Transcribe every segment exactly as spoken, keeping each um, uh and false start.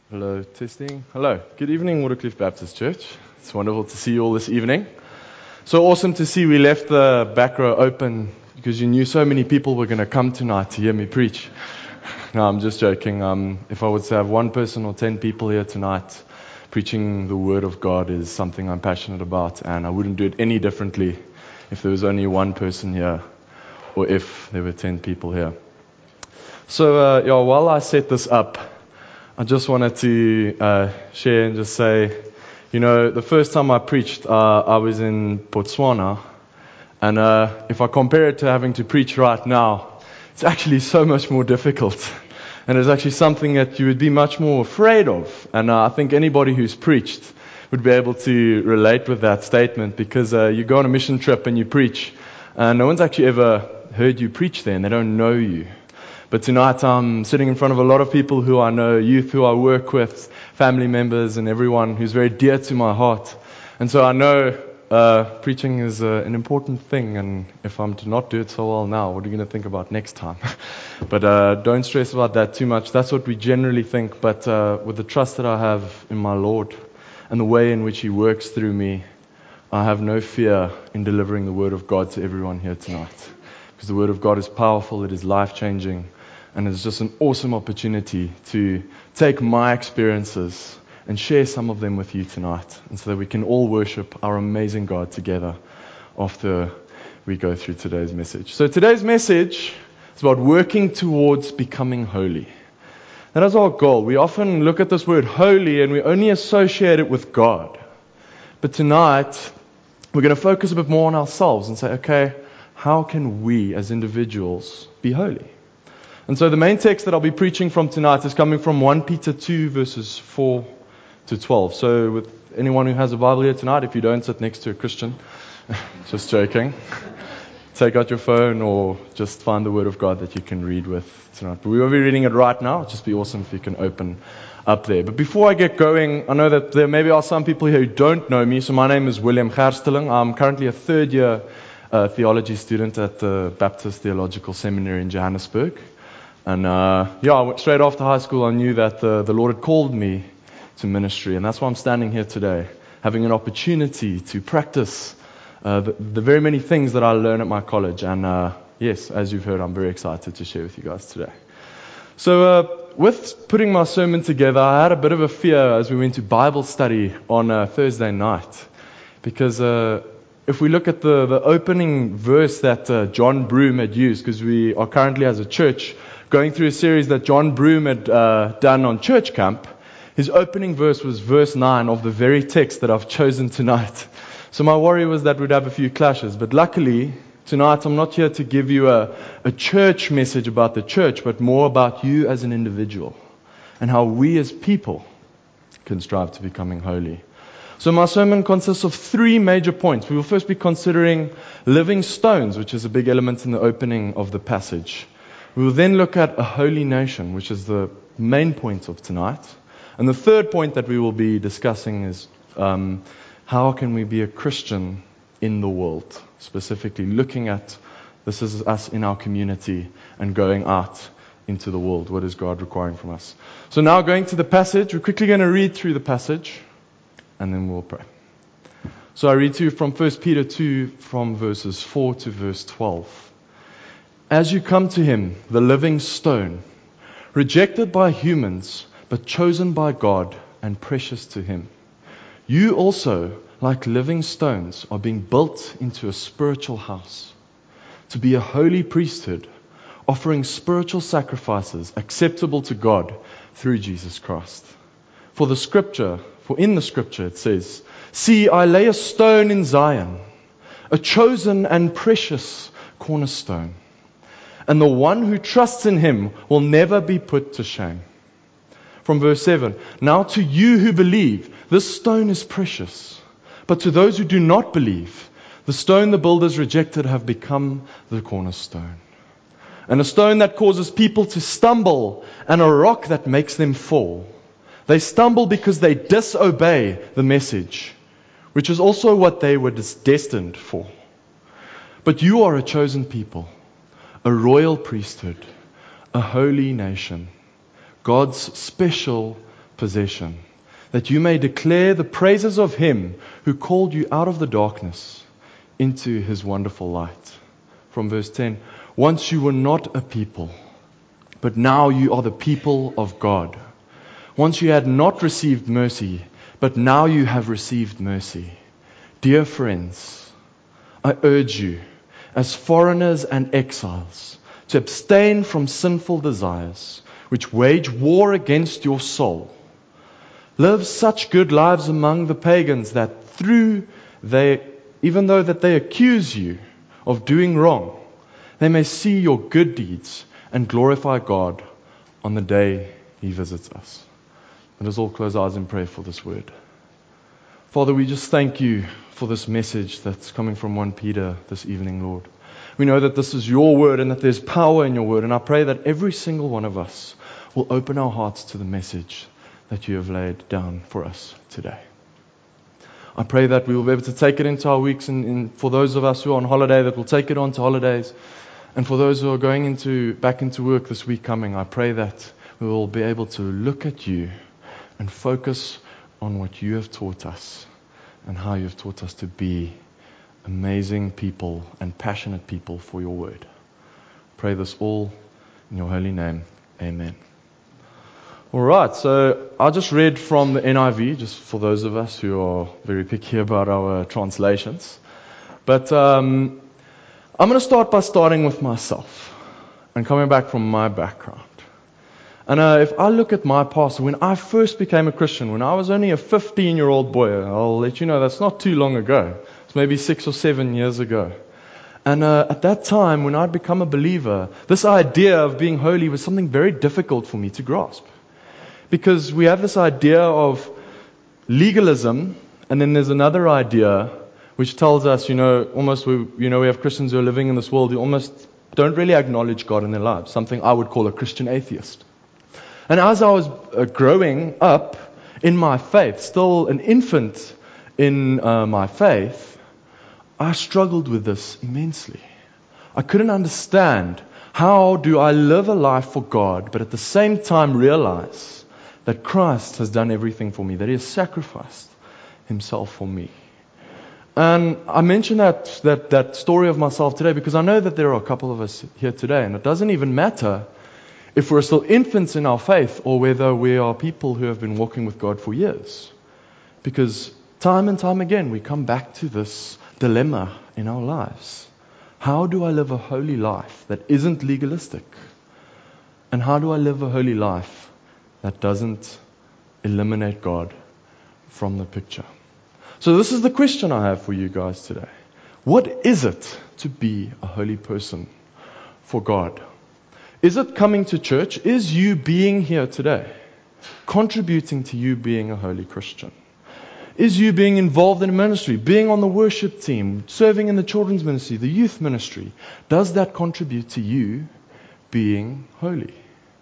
Hello, testing. Hello. Good evening, Waterkloof Baptist Church. It's wonderful to see you all this evening. So awesome to see we left the back row open because you knew so many people were going to come tonight to hear me preach. No, I'm just joking. Um, if I was to have one person or ten people here tonight, preaching the Word of God is something I'm passionate about, and I wouldn't do it any differently if there was only one person here or if there were ten people here. So, uh, yeah, while I set this up, I just wanted to uh, share and just say, you know, the first time I preached, uh, I was in Botswana, and uh, if I compare it to having to preach right now, it's actually so much more difficult, and it's actually something that you would be much more afraid of, and uh, I think anybody who's preached would be able to relate with that statement, because uh, you go on a mission trip and you preach, and no one's actually ever heard you preach there, and they don't know you. But tonight I'm sitting in front of a lot of people who I know, youth who I work with, family members, and everyone who's very dear to my heart. And so I know uh, preaching is uh, an important thing, and if I'm to not do it so well now, what are you going to think about next time? But uh, don't stress about that too much. That's what we generally think, but uh, with the trust that I have in my Lord and the way in which He works through me, I have no fear in delivering the Word of God to everyone here tonight. Because the Word of God is powerful, it is life-changing, and it's just an awesome opportunity to take my experiences and share some of them with you tonight, and so that we can all worship our amazing God together after we go through today's message. So today's message is about working towards becoming holy. That is our goal. We often look at this word holy and we only associate it with God. But tonight, we're going to focus a bit more on ourselves and say, okay, how can we as individuals be holy? And so the main text that I'll be preaching from tonight is coming from First Peter two, verses four to twelve. So with anyone who has a Bible here tonight, if you don't, sit next to a Christian. Just joking. Take out your phone or just find the Word of God that you can read with tonight. But we will be reading it right now. It'll just be awesome if you can open up there. But before I get going, I know that there maybe are some people here who don't know me. So my name is William Gersteling. I'm currently a third year uh, theology student at the Baptist Theological Seminary in Johannesburg. And uh, yeah, straight after high school, I knew that the, the Lord had called me to ministry. And that's why I'm standing here today, having an opportunity to practice uh, the, the very many things that I learned at my college. And uh, yes, as you've heard, I'm very excited to share with you guys today. So uh, with putting my sermon together, I had a bit of a fear as we went to Bible study on uh, Thursday night. Because uh, if we look at the, the opening verse that uh, John Broome had used, because we are currently as a church going through a series that John Broome had uh, done on Church Camp, his opening verse was verse nine of the very text that I've chosen tonight. So my worry was that we'd have a few clashes, but luckily tonight I'm not here to give you a, a church message about the church, but more about you as an individual and how we as people can strive to becoming holy. So my sermon consists of three major points. We will first be considering living stones, which is a big element in the opening of the passage. We will then look at a holy nation, which is the main point of tonight. And the third point that we will be discussing is um, how can we be a Christian in the world, specifically looking at this is us in our community and going out into the world. What is God requiring from us? So now going to the passage, we're quickly going to read through the passage and then we'll pray. So I read to you from First Peter two, from verses four to verse twelve. As you come to Him, the living stone, rejected by humans, but chosen by God and precious to Him, you also, like living stones, are being built into a spiritual house, to be a holy priesthood, offering spiritual sacrifices acceptable to God through Jesus Christ. For the scripture, for in the scripture it says, "See, I lay a stone in Zion, a chosen and precious cornerstone. And the one who trusts in Him will never be put to shame." From verse seven, "Now to you who believe, this stone is precious. But to those who do not believe, the stone the builders rejected have become the cornerstone. And a stone that causes people to stumble, and a rock that makes them fall. They stumble because they disobey the message, which is also what they were destined for. But you are a chosen people, a royal priesthood, a holy nation, God's special possession, that you may declare the praises of Him who called you out of the darkness into His wonderful light. From verse ten, once you were not a people, but now you are the people of God. Once you had not received mercy, but now you have received mercy. Dear friends, I urge you, as foreigners and exiles, to abstain from sinful desires, which wage war against your soul. Live such good lives among the pagans that through they, even though that they accuse you of doing wrong, they may see your good deeds and glorify God on the day He visits us. Let us all close our eyes in prayer for this word. Father, we just thank you for this message that's coming from First Peter this evening, Lord. We know that this is your word and that there's power in your word, and I pray that every single one of us will open our hearts to the message that you have laid down for us today. I pray that we will be able to take it into our weeks, and, and for those of us who are on holiday, that we'll take it on to holidays. And for those who are going into back into work this week coming, I pray that we will be able to look at you and focus on what you have taught us and how you have taught us to be amazing people and passionate people for your word. Pray this all in your holy name. Amen. All right, so I just read from the N I V, just for those of us who are very picky about our translations. But um, I'm going to start by starting with myself and coming back from my background. And uh, if I look at my past, when I first became a Christian, when I was only a fifteen-year-old boy, I'll let you know that's not too long ago. It's maybe six or seven years ago. And uh, at that time, when I'd become a believer, this idea of being holy was something very difficult for me to grasp. Because we have this idea of legalism, and then there's another idea which tells us, you know, almost we, you know, we have Christians who are living in this world who almost don't really acknowledge God in their lives, something I would call a Christian atheist. And as I was uh, growing up in my faith, still an infant in uh, my faith, I struggled with this immensely. I couldn't understand, how do I live a life for God, but at the same time realize that Christ has done everything for me, that He has sacrificed Himself for me. And I mention that, that, that story of myself today because I know that there are a couple of us here today, and it doesn't even matter if we're still infants in our faith or whether we are people who have been walking with God for years. Because time and time again we come back to this dilemma in our lives. How do I live a holy life that isn't legalistic? And how do I live a holy life that doesn't eliminate God from the picture? So this is the question I have for you guys today. What is it to be a holy person for God? Is it coming to church? Is you being here today contributing to you being a holy Christian? Is you being involved in ministry, being on the worship team, serving in the children's ministry, the youth ministry? Does that contribute to you being holy?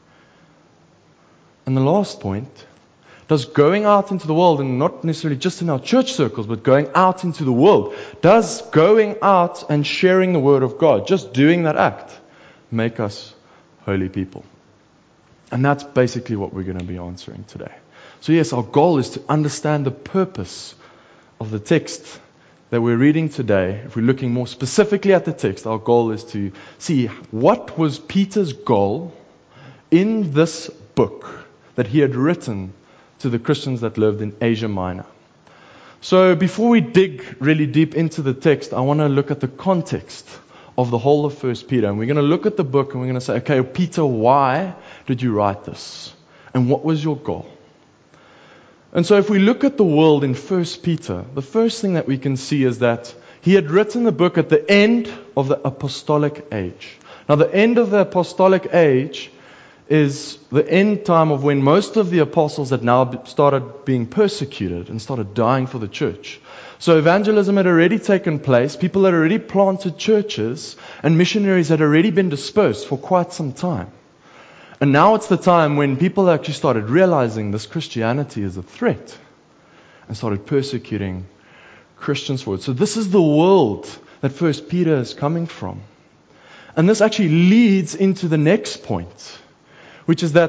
And the last point, does going out into the world, and not necessarily just in our church circles, but going out into the world, does going out and sharing the Word of God, just doing that act, make us holy people? And that's basically what we're going to be answering today. So yes, our goal is to understand the purpose of the text that we're reading today. If we're looking more specifically at the text, our goal is to see what was Peter's goal in this book that he had written to the Christians that lived in Asia Minor. So before we dig really deep into the text, I want to look at the context of the whole of First Peter. And we're going to look at the book and we're going to say, okay, Peter, why did you write this? And what was your goal? And so if we look at the world in First Peter, the first thing that we can see is that he had written the book at the end of the apostolic age. Now the end of the apostolic age is the end time of when most of the apostles had now started being persecuted and started dying for the church. So evangelism had already taken place, people had already planted churches, and missionaries had already been dispersed for quite some time. And now it's the time when people actually started realizing this Christianity is a threat and started persecuting Christians for it. So this is the world that First Peter is coming from. And this actually leads into the next point, which is that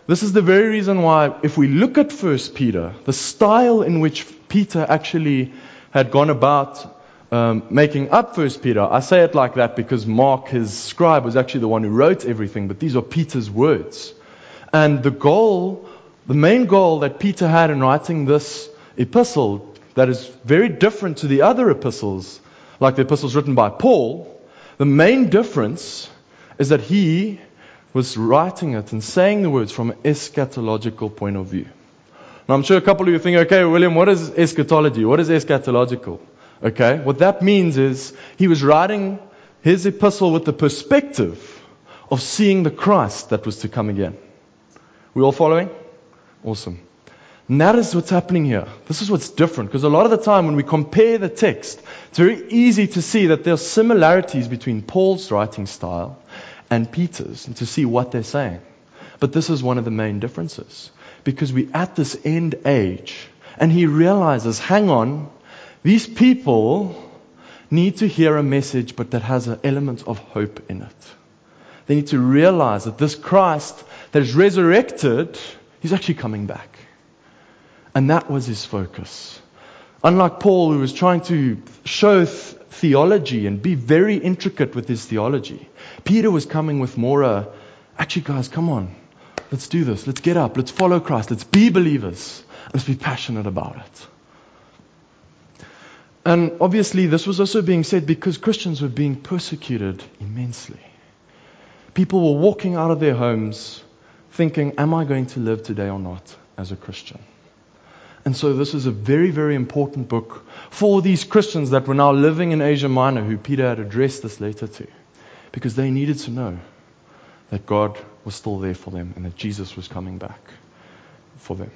This is the very reason why, if we look at First Peter, the style in which Peter actually had gone about um, making up First Peter, I say it like that because Mark, his scribe, was actually the one who wrote everything, but these are Peter's words. And the goal, the main goal that Peter had in writing this epistle, that is very different to the other epistles, like the epistles written by Paul, the main difference is that he was writing it and saying the words from an eschatological point of view. Now, I'm sure a couple of you are thinking, okay, William, what is eschatology? What is eschatological? Okay, what that means is he was writing his epistle with the perspective of seeing the Christ that was to come again. We all following? Awesome. And that is what's happening here. This is what's different, because a lot of the time when we compare the text, it's very easy to see that there are similarities between Paul's writing style and Peter's, and to see what they're saying. But this is one of the main differences, because we're at this end age, and he realizes, hang on, these people need to hear a message, but that has an element of hope in it. They need to realize that this Christ that is resurrected, he's actually coming back. And that was his focus. Unlike Paul, who was trying to show th- theology and be very intricate with his theology, Peter was coming with more, uh, actually guys, come on, let's do this, let's get up, let's follow Christ, let's be believers, let's be passionate about it. And obviously this was also being said because Christians were being persecuted immensely. People were walking out of their homes thinking, am I going to live today or not as a Christian? And so this is a very, very important book for these Christians that were now living in Asia Minor, who Peter had addressed this letter to, because they needed to know that God was still there for them and that Jesus was coming back for them.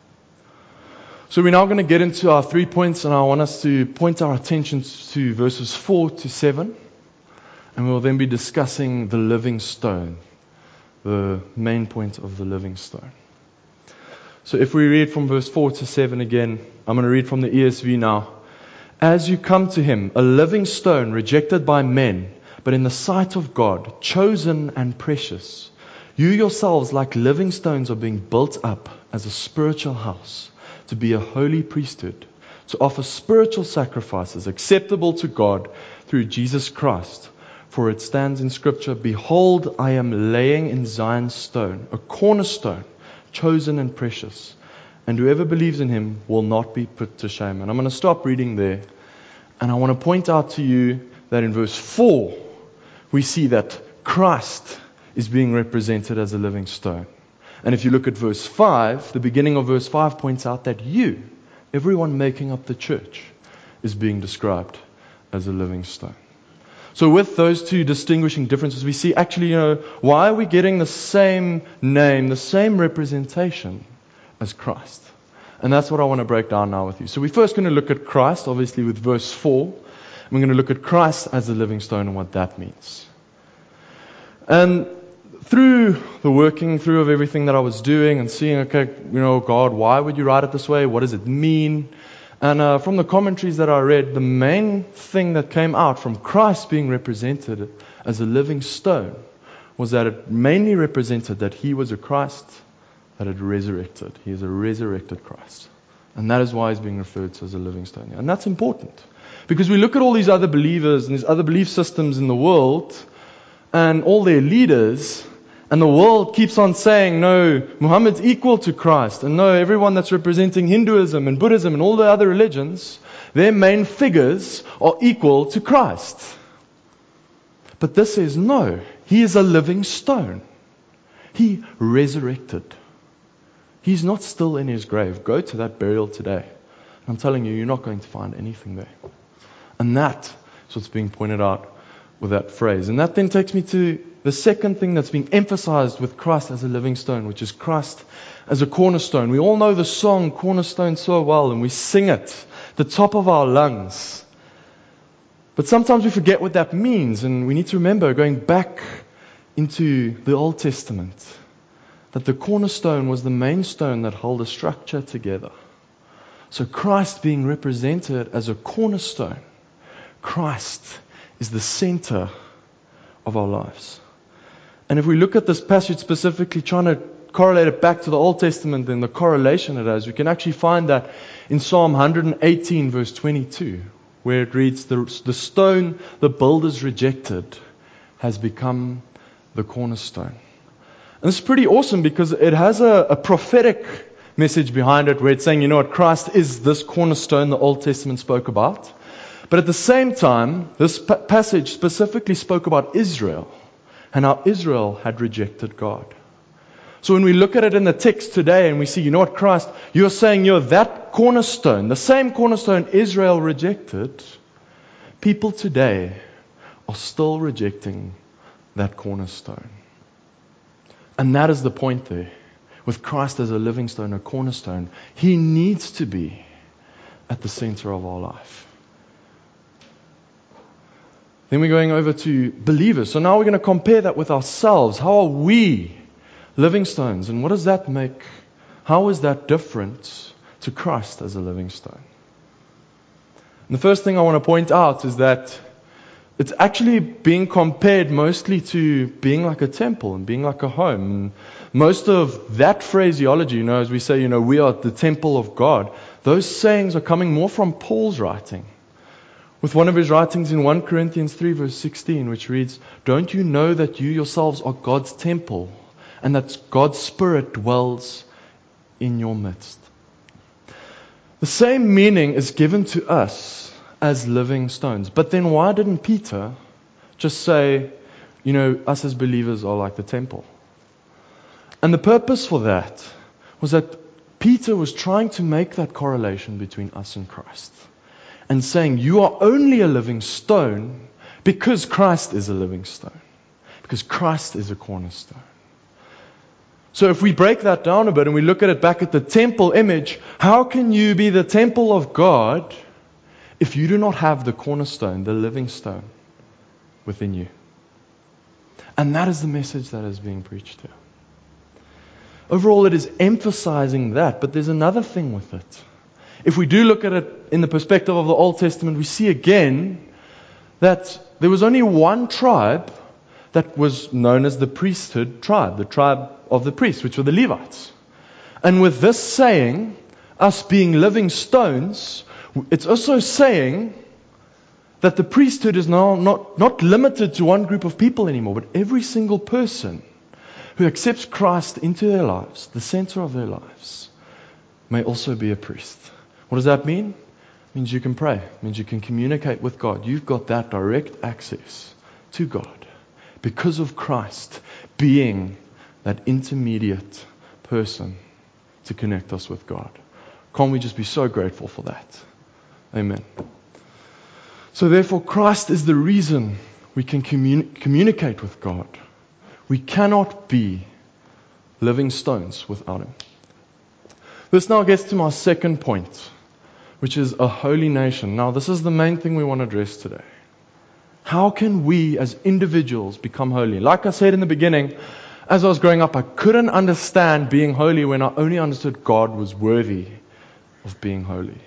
So we're now going to get into our three points, and I want us to point our attention to verses four to seven, and we'll then be discussing the living stone, the main point of the living stone. So if we read from verse four to seven again, I'm going to read from the E S V now. As you come to him, a living stone rejected by men, but in the sight of God, chosen and precious, you yourselves like living stones are being built up as a spiritual house, to be a holy priesthood, to offer spiritual sacrifices acceptable to God through Jesus Christ. For it stands in Scripture, behold, I am laying in Zion stone, a cornerstone, chosen and precious, and whoever believes in him will not be put to shame. And I'm going to stop reading there, and I want to point out to you that in verse four, we see that Christ is being represented as a living stone. And if you look at verse five, the beginning of verse five points out that you, everyone making up the church, is being described as a living stone. So with those two distinguishing differences, we see actually, you know, why are we getting the same name, the same representation as Christ? And that's what I want to break down now with you. So we're first going to look at Christ, obviously with verse four. And we're going to look at Christ as a living stone and what that means. And through the working through of everything that I was doing and seeing, okay, you know, God, why would you write it this way? What does it mean? And uh, from the commentaries that I read, the main thing that came out from Christ being represented as a living stone was that it mainly represented that he was a Christ that had resurrected. He is a resurrected Christ. And that is why he's being referred to as a living stone. And that's important. Because we look at all these other believers and these other belief systems in the world and all their leaders, and the world keeps on saying, no, Muhammad's equal to Christ. And no, everyone that's representing Hinduism and Buddhism and all the other religions, their main figures are equal to Christ. But this says, no, he is a living stone. He resurrected. He's not still in his grave. Go to that burial today. I'm telling you, you're not going to find anything there. And that is what's being pointed out with that phrase. And that then takes me to the second thing that's being emphasized with Christ as a living stone, which is Christ as a cornerstone. We all know the song Cornerstone so well, and we sing it at the top of our lungs. But sometimes we forget what that means, and we need to remember, going back into the Old Testament, that the cornerstone was the main stone that held a structure together. So Christ being represented as a cornerstone, Christ is the center of our lives. And if we look at this passage specifically, trying to correlate it back to the Old Testament and the correlation it has, we can actually find that in Psalm one eighteen, verse twenty-two, where it reads, the, the stone the builders rejected has become the cornerstone. And it's pretty awesome because it has a, a prophetic message behind it where it's saying, you know what, Christ is this cornerstone the Old Testament spoke about. But at the same time, this pa- passage specifically spoke about Israel and how Israel had rejected God. So when we look at it in the text today and we see, you know what, Christ, you're saying you're that cornerstone, the same cornerstone Israel rejected, people today are still rejecting that cornerstone. And that is the point there. With Christ as a living stone, a cornerstone, He needs to be at the center of our life. Then we're going over to believers. So now we're going to compare that with ourselves. How are we living stones? And what does that make? How is that different to Christ as a living stone? And the first thing I want to point out is that it's actually being compared mostly to being like a temple and being like a home. And most of that phraseology, you know, as we say, you know, we are the temple of God, those sayings are coming more from Paul's writing. With one of his writings in First Corinthians three, verse sixteen, which reads, "Don't you know that you yourselves are God's temple, and that God's Spirit dwells in your midst?" The same meaning is given to us as living stones. But then why didn't Peter just say, you know, us as believers are like the temple? And the purpose for that was that Peter was trying to make that correlation between us and Christ. And saying, you are only a living stone because Christ is a living stone. Because Christ is a cornerstone. So if we break that down a bit and we look at it back at the temple image, how can you be the temple of God if you do not have the cornerstone, the living stone, within you? And that is the message that is being preached here. Overall, it is emphasizing that, but there's another thing with it. If we do look at it in the perspective of the Old Testament, we see again that there was only one tribe that was known as the priesthood tribe, the tribe of the priests, which were the Levites. And with this saying, us being living stones, it's also saying that the priesthood is now not, not limited to one group of people anymore, but every single person who accepts Christ into their lives, the center of their lives, may also be a priest. What does that mean? It means you can pray. It means you can communicate with God. You've got that direct access to God because of Christ being that intermediate person to connect us with God. Can't we just be so grateful for that? Amen. So therefore, Christ is the reason we can communi- communicate with God. We cannot be living stones without Him. This now gets to my second point, which is a holy nation. Now, this is the main thing we want to address today. How can we as individuals become holy? Like I said in the beginning, as I was growing up, I couldn't understand being holy when I only understood God was worthy of being holy.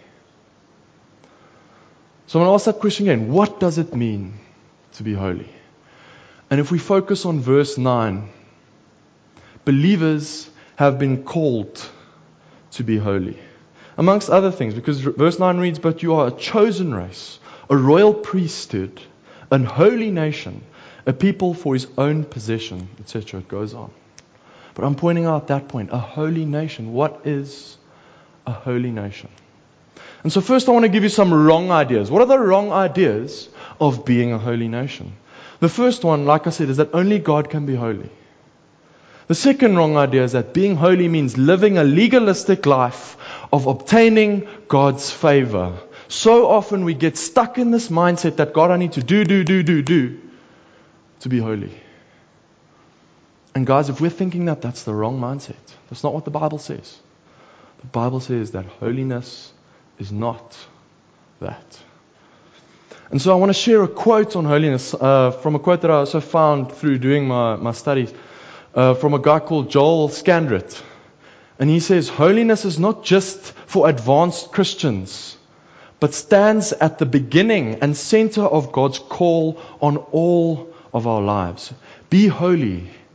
So I'm going to ask that question again. What does it mean to be holy? And if we focus on verse nine, believers have been called to be holy. Amongst other things, because verse nine reads, "But you are a chosen race, a royal priesthood, an holy nation, a people for His own possession," et cetera. It goes on. But I'm pointing out that point, a holy nation. What is a holy nation? And so first I want to give you some wrong ideas. What are the wrong ideas of being a holy nation? The first one, like I said, is that only God can be holy. The second wrong idea is that being holy means living a legalistic life of obtaining God's favor. So often we get stuck in this mindset that God, I need to do, do, do, do, do to be holy. And guys, if we're thinking that, that's the wrong mindset. That's not what the Bible says. The Bible says that holiness is not that. And so I want to share a quote on holiness uh, from a quote that I also found through doing my, my studies uh, from a guy called Joel Scandrett. And he says, holiness is not just for advanced Christians, but stands at the beginning and center of God's call on all of our lives. Be holy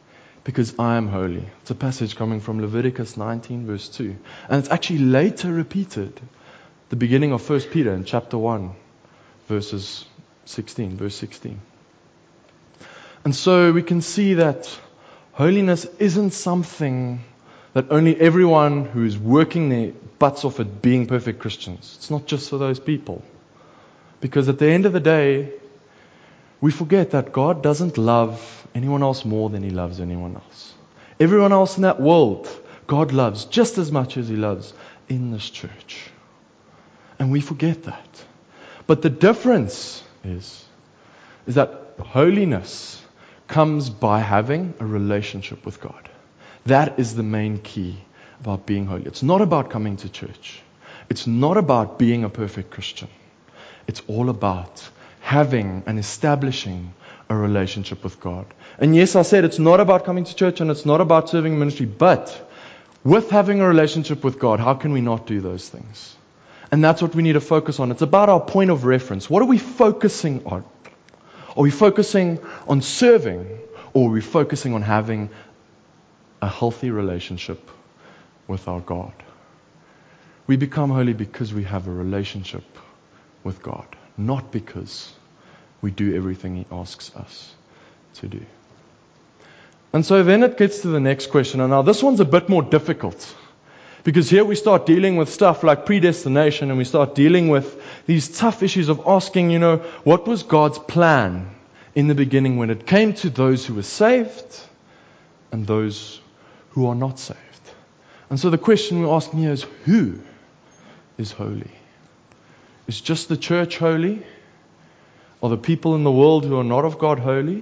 because I am holy. It's a passage coming from Leviticus nineteen, verse two. And it's actually later repeated, the beginning of First Peter in chapter one, verses sixteen, verse sixteen. And so we can see that holiness isn't something that only everyone who is working their butts off at being perfect Christians. It's not just for those people. Because at the end of the day, we forget that God doesn't love anyone else more than He loves anyone else. Everyone else in that world, God loves just as much as He loves in this church. And we forget that. But the difference is, is that holiness comes by having a relationship with God. That is the main key about being holy. It's not about coming to church. It's not about being a perfect Christian. It's all about having and establishing a relationship with God. And yes, I said it's not about coming to church and it's not about serving ministry, but with having a relationship with God, how can we not do those things? And that's what we need to focus on. It's about our point of reference. What are we focusing on? Are we focusing on serving, or are we focusing on having a healthy relationship with our God? We become holy because we have a relationship with God, not because we do everything He asks us to do. And so then it gets to the next question. And now this one's a bit more difficult, because here we start dealing with stuff like predestination, and we start dealing with these tough issues of asking, you know, what was God's plan in the beginning when it came to those who were saved and those who are not saved? And so the question we're asking here is, who is holy? Is just the church holy? Are the people in the world who are not of God holy?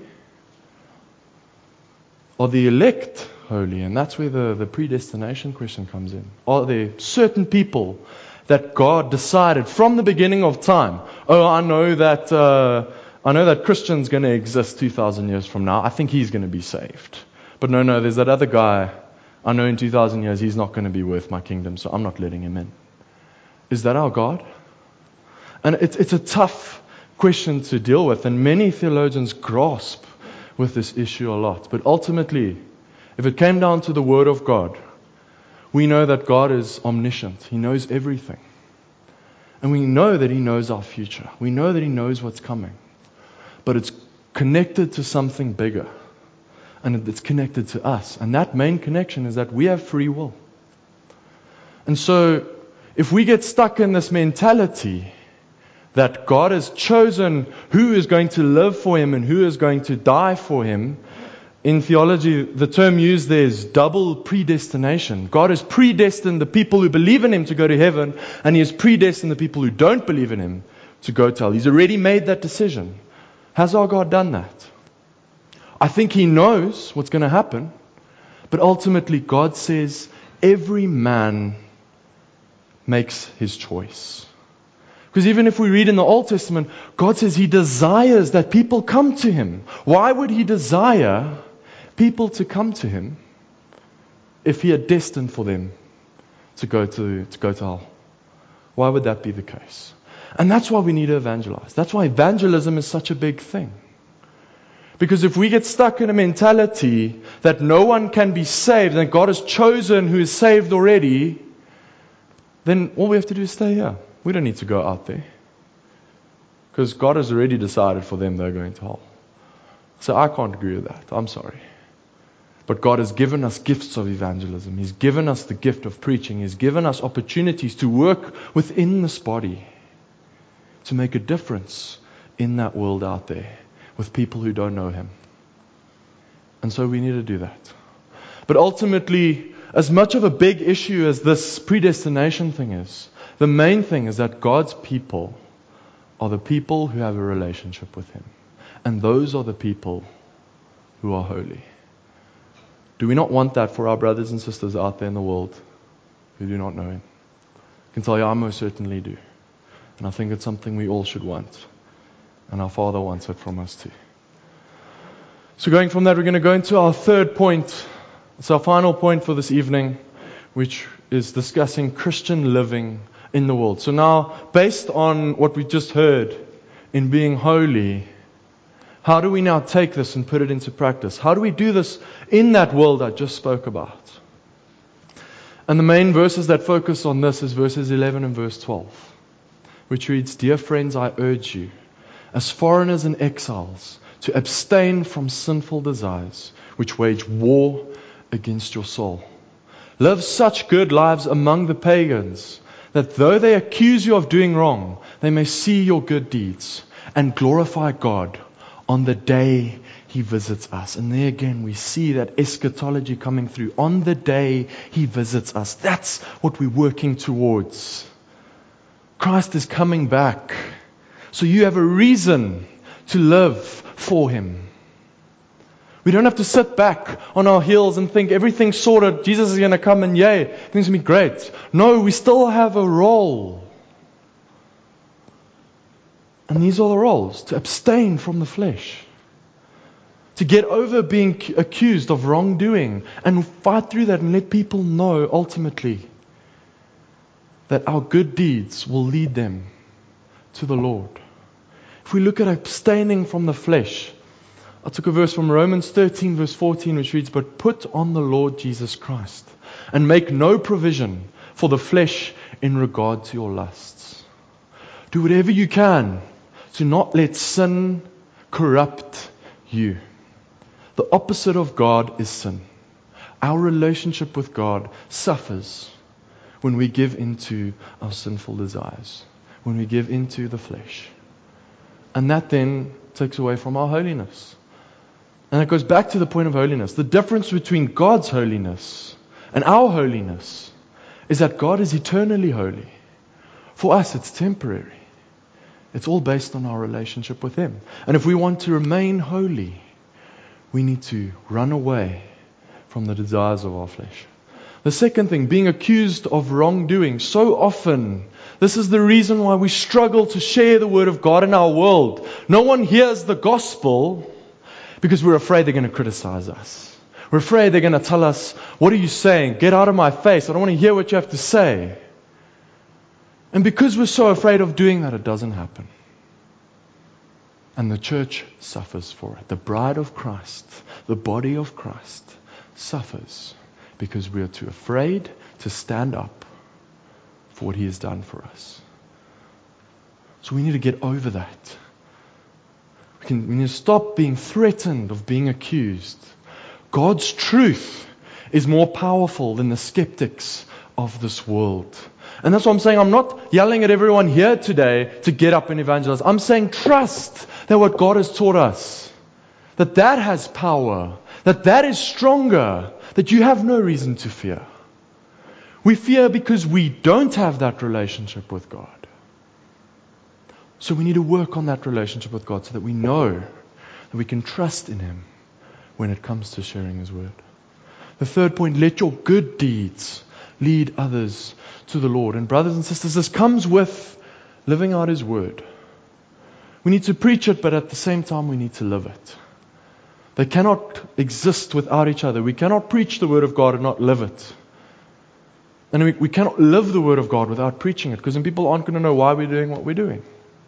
Are the elect holy? And that's where the, the predestination question comes in. Are there certain people that God decided from the beginning of time, oh, I know that uh, I know that Christian's going to exist two thousand years from now. I think he's going to be saved. But no, no, there's that other guy. I know in two thousand years he's not going to be worth my kingdom, so I'm not letting him in. Is that our God? And it's, it's a tough question to deal with, and many theologians grasp with this issue a lot. But ultimately, if it came down to the Word of God, we know that God is omniscient. He knows everything. And we know that He knows our future. We know that He knows what's coming. But it's connected to something bigger. And it's connected to us. And that main connection is that we have free will. And so, if we get stuck in this mentality that God has chosen who is going to live for Him and who is going to die for Him, in theology, the term used there is double predestination. God has predestined the people who believe in Him to go to heaven, and He has predestined the people who don't believe in Him to go to hell. He's already made that decision. Has our God done that? I think He knows what's going to happen, but ultimately God says every man makes his choice. Because even if we read in the Old Testament, God says He desires that people come to Him. Why would He desire people to come to Him if He had destined for them to go to, to go to hell? Why would that be the case? And that's why we need to evangelize. That's why evangelism is such a big thing. Because if we get stuck in a mentality that no one can be saved, and God has chosen who is saved already, then all we have to do is stay here. We don't need to go out there. Because God has already decided for them they're going to hell. So I can't agree with that. I'm sorry. But God has given us gifts of evangelism. He's given us the gift of preaching. He's given us opportunities to work within this body to make a difference in that world out there with people who don't know Him. And so we need to do that. But ultimately, as much of a big issue as this predestination thing is, the main thing is that God's people are the people who have a relationship with Him. And those are the people who are holy. Do we not want that for our brothers and sisters out there in the world who do not know Him? I can tell you I most certainly do. And I think it's something we all should want. And our Father wants it from us too. So going from that, we're going to go into our third point. It's our final point for this evening, which is discussing Christian living in the world. So now, based on what we just heard in being holy, How do we now take this and put it into practice? How do we do this in that world I just spoke about? And the main verses that focus on this is verses eleven and verse twelve, which reads, "Dear friends, I urge you, as foreigners and exiles, to abstain from sinful desires, which wage war against your soul. Live such good lives among the pagans, that though they accuse you of doing wrong, they may see your good deeds and glorify God on the day He visits us." And there again we see that eschatology coming through. On the day He visits us. That's what we're working towards. Christ is coming back. So you have a reason to live for Him. We don't have to sit back on our heels and think everything's sorted. Jesus is going to come and yay, things will be great. No, we still have a role. And these are the roles. To abstain from the flesh. To get over being accused of wrongdoing and fight through that and let people know ultimately that our good deeds will lead them to the Lord. If we look at abstaining from the flesh, I took a verse from Romans thirteen verse fourteen which reads, "But put on the Lord Jesus Christ and make no provision for the flesh in regard to your lusts." Do whatever you can to not let sin corrupt you. The opposite of God is sin. Our relationship with God suffers when we give into our sinful desires, when we give into the flesh. And that then takes away from our holiness. And it goes back to the point of holiness. The difference between God's holiness and our holiness is that God is eternally holy. For us, it's temporary. It's all based on our relationship with Him. And if we want to remain holy, we need to run away from the desires of our flesh. The second thing, being accused of wrongdoing. So often, this is the reason why we struggle to share the Word of God in our world. No one hears the gospel because we're afraid they're going to criticize us. We're afraid they're going to tell us, "What are you saying? Get out of my face. I don't want to hear what you have to say." And because we're so afraid of doing that, it doesn't happen. And the church suffers for it. The bride of Christ, the body of Christ, suffers because we are too afraid to stand up for what He has done for us. So we need to get over that. We, can, we need to stop being threatened of being accused. God's truth is more powerful than the skeptics of this world. And that's what I'm saying. I'm not yelling at everyone here today to get up and evangelize. I'm saying trust that what God has taught us, that that has power, that that is stronger, that you have no reason to fear. We fear because we don't have that relationship with God. So we need to work on that relationship with God so that we know that we can trust in Him when it comes to sharing His Word. The third point, let your good deeds lead others to the Lord. And brothers and sisters, this comes with living out His Word. We need to preach it, but at the same time we need to live it. They cannot exist without each other. We cannot preach the Word of God and not live it. And we, we cannot live the Word of God without preaching it, because then people aren't going to know why we're doing what we're doing.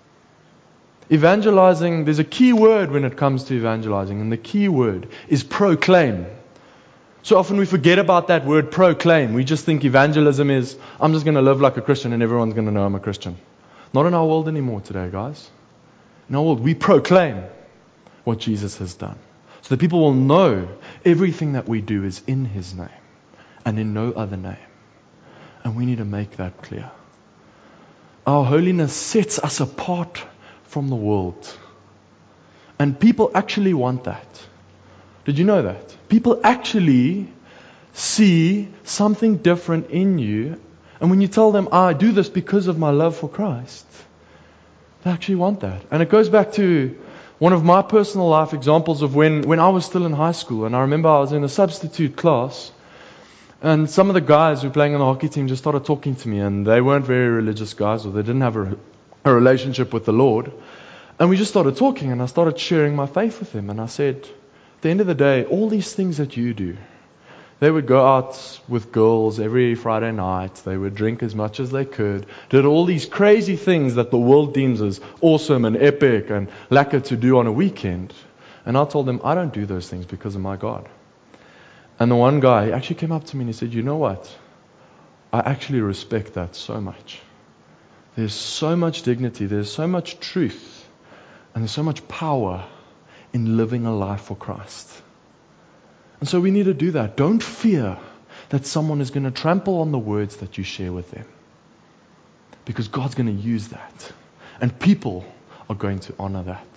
Evangelizing, there's a key word when it comes to evangelizing, and the key word is proclaim. So often we forget about that word proclaim. We just think evangelism is, I'm just going to live like a Christian and everyone's going to know I'm a Christian. Not in our world anymore today, guys. In our world, we proclaim what Jesus has done. So that people will know everything that we do is in His name and in no other name. And we need to make that clear. Our holiness sets us apart from the world. And people actually want that. Did you know that? People actually see something different in you. And when you tell them, I do this because of my love for Christ, they actually want that. And it goes back to one of my personal life examples of when, when I was still in high school. And I remember I was in a substitute class. And some of the guys who were playing on the hockey team just started talking to me. And they weren't very religious guys, or they didn't have a, a relationship with the Lord. And we just started talking, and I started sharing my faith with them. And I said, at the end of the day, all these things that you do, they would go out with girls every Friday night. They would drink as much as they could. Did all these crazy things that the world deems as awesome and epic and lacquer to do on a weekend. And I told them, I don't do those things because of my God. And the one guy actually came up to me and he said, you know what? I actually respect that so much. There's so much dignity, there's so much truth, and there's so much power in living a life for Christ. And so we need to do that. Don't fear that someone is going to trample on the words that you share with them. Because God's going to use that. And people are going to honor that.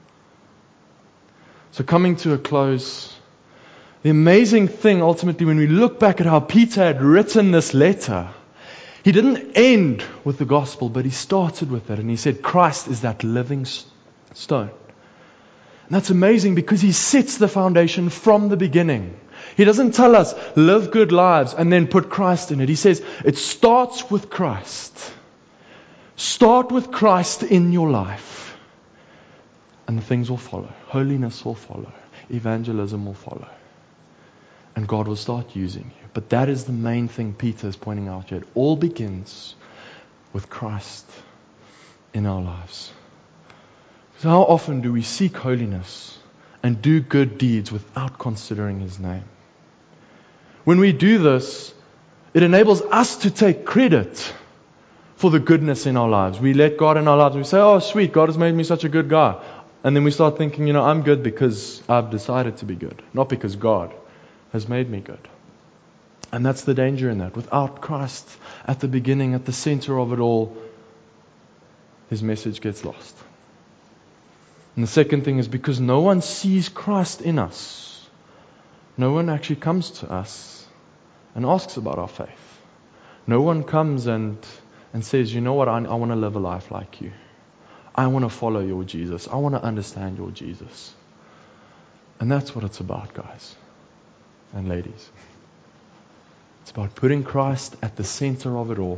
So coming to a close, the amazing thing ultimately when we look back at how Peter had written this letter, he didn't end with the gospel, but he started with it. And he said, Christ is that living stone. And that's amazing because he sets the foundation from the beginning. He doesn't tell us, live good lives and then put Christ in it. He says, it starts with Christ. Start with Christ in your life. And the things will follow. Holiness will follow. Evangelism will follow. And God will start using you. But that is the main thing Peter is pointing out here. It all begins with Christ in our lives. So how often do we seek holiness and do good deeds without considering His name? When we do this, it enables us to take credit for the goodness in our lives. We let God in our lives and we say, oh sweet, God has made me such a good guy. And then we start thinking, you know, I'm good because I've decided to be good, not because God has made me good. And that's the danger in that. Without Christ at the beginning, at the center of it all, His message gets lost. And the second thing is because no one sees Christ in us, no one actually comes to us and asks about our faith. No one comes and, and says, you know what, I, I want to live a life like you. I want to follow your Jesus. I want to understand your Jesus. And that's what it's about, guys and ladies. It's about putting Christ at the center of it all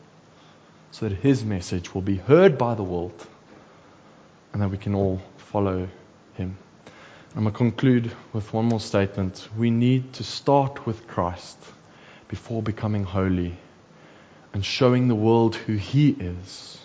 so that His message will be heard by the world and that we can all follow Him. I'm going to conclude with one more statement. We need to start with Christ before becoming holy and showing the world who He is.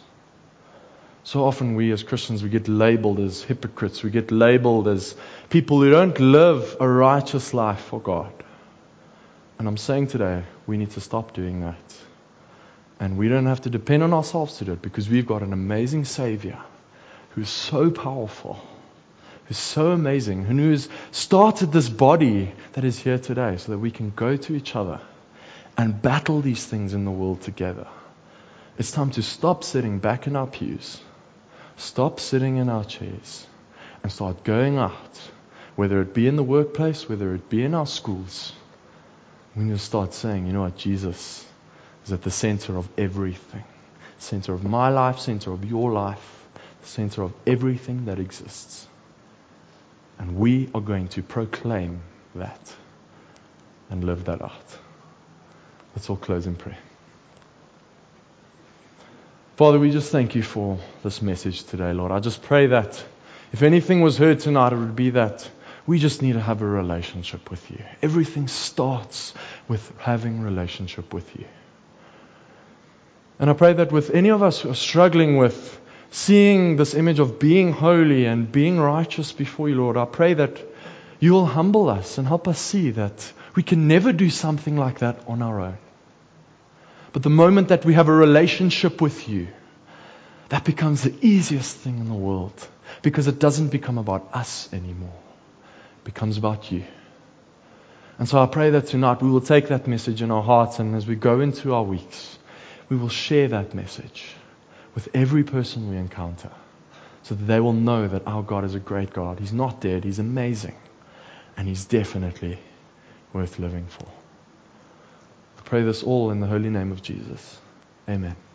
So often we as Christians, we get labeled as hypocrites. We get labeled as people who don't live a righteous life for God. And I'm saying today, we need to stop doing that. And we don't have to depend on ourselves to do it because we've got an amazing Savior who's so powerful, who's so amazing, and who's started this body that is here today so that we can go to each other and battle these things in the world together. It's time to stop sitting back in our pews, stop sitting in our chairs, and start going out, whether it be in the workplace, whether it be in our schools. We need to start saying, you know what, Jesus is at the center of everything. Center of my life, center of your life, the center of everything that exists. And we are going to proclaim that and live that out. Let's all close in prayer. Father, we just thank you for this message today, Lord. I just pray that if anything was heard tonight, it would be that we just need to have a relationship with you. Everything starts with having a relationship with you. And I pray that with any of us who are struggling with seeing this image of being holy and being righteous before you, Lord, I pray that you will humble us and help us see that we can never do something like that on our own. But the moment that we have a relationship with you, that becomes the easiest thing in the world because it doesn't become about us anymore. It becomes about you. And so I pray that tonight we will take that message in our hearts, and as we go into our weeks, we will share that message with every person we encounter so that they will know that our God is a great God. He's not dead. He's amazing. And He's definitely worth living for. I pray this all in the holy name of Jesus. Amen.